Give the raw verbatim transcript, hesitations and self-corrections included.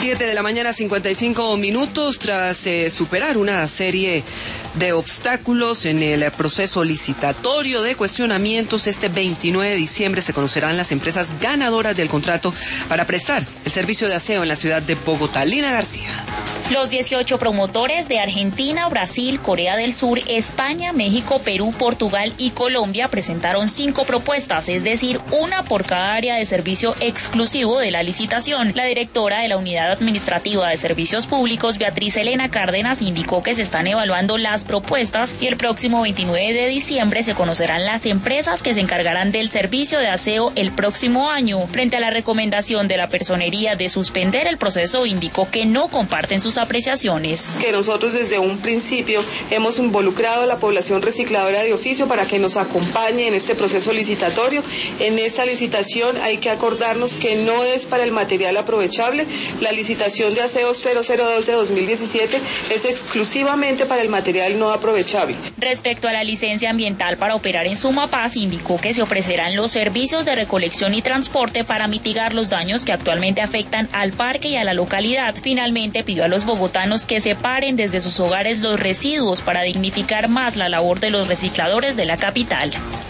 Siete de la mañana, cincuenta y cinco minutos, tras eh, superar una serie de obstáculos en el proceso licitatorio de cuestionamientos, este veintinueve de diciembre se conocerán las empresas ganadoras del contrato para prestar el servicio de aseo en la ciudad de Bogotá. Lina García. Los dieciocho promotores de Argentina, Brasil, Corea del Sur, España, México, Perú, Portugal y Colombia presentaron cinco propuestas, es decir, una por cada área de servicio exclusivo de la licitación. La directora de la Unidad Administrativa de Servicios Públicos, Beatriz Elena Cárdenas, indicó que se están evaluando las propuestas y el próximo veintinueve de diciembre se conocerán las empresas que se encargarán del servicio de aseo el próximo año. Frente a la recomendación de la Personería de suspender el proceso, indicó que no comparten sus apreciaciones. Que nosotros desde un principio hemos involucrado a la población recicladora de oficio para que nos acompañe en este proceso licitatorio. En esta licitación hay que acordarnos que no es para el material aprovechable. La licitación de aseo cero cero dos de dos mil diecisiete es exclusivamente para el material no aprovechable. Respecto a la licencia ambiental para operar en Sumapaz, indicó que se ofrecerán los servicios de recolección y transporte para mitigar los daños que actualmente afectan al parque y a la localidad. Finalmente pidió a los bogotanos que separen desde sus hogares los residuos para dignificar más la labor de los recicladores de la capital.